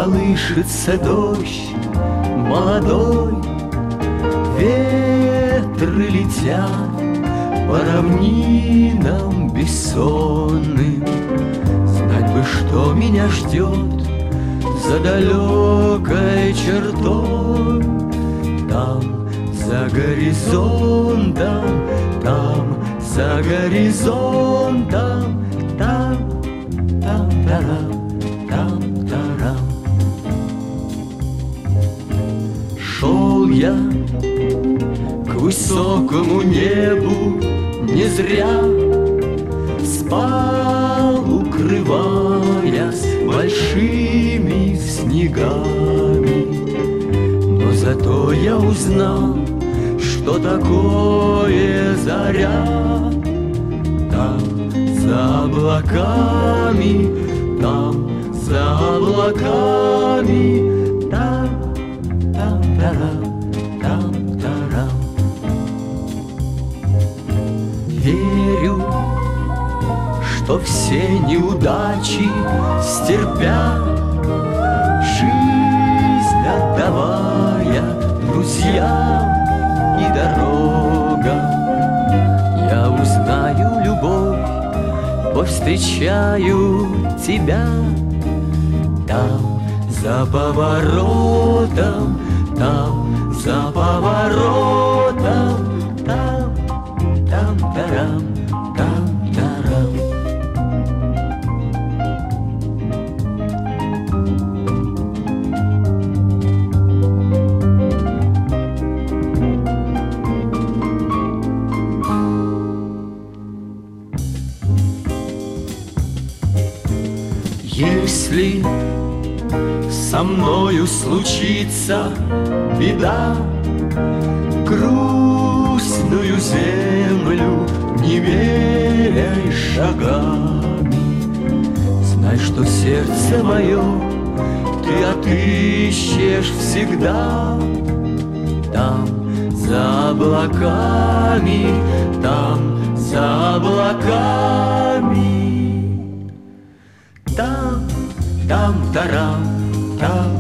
колышется дождь молодой, ветры летят по равнинам бессонным. Знать бы, что меня ждет за далекой чертой. Там, за горизонтом, там, за горизонтом, там, там-тарам, там-тарам. Шел я к высокому небу не зря, спал, укрываясь большими снегами. Но зато я узнал, что такое заря. Там, за облаками, там, за облаками, там, там-тарам, там-тарам. Верю, что все неудачи стерпят, жизнь отдавая друзьям и дорогам. Я узнаю любовь, повстречаю тебя. Там, за поворотом, там, за поворотом, там, там-тарам, там-тарам. Если со мною случится беда, грустную землю не меряй шагами. Знай, что сердце мое ты отыщешь всегда. Там, за облаками, там, за облаками, там, там-тарам, там.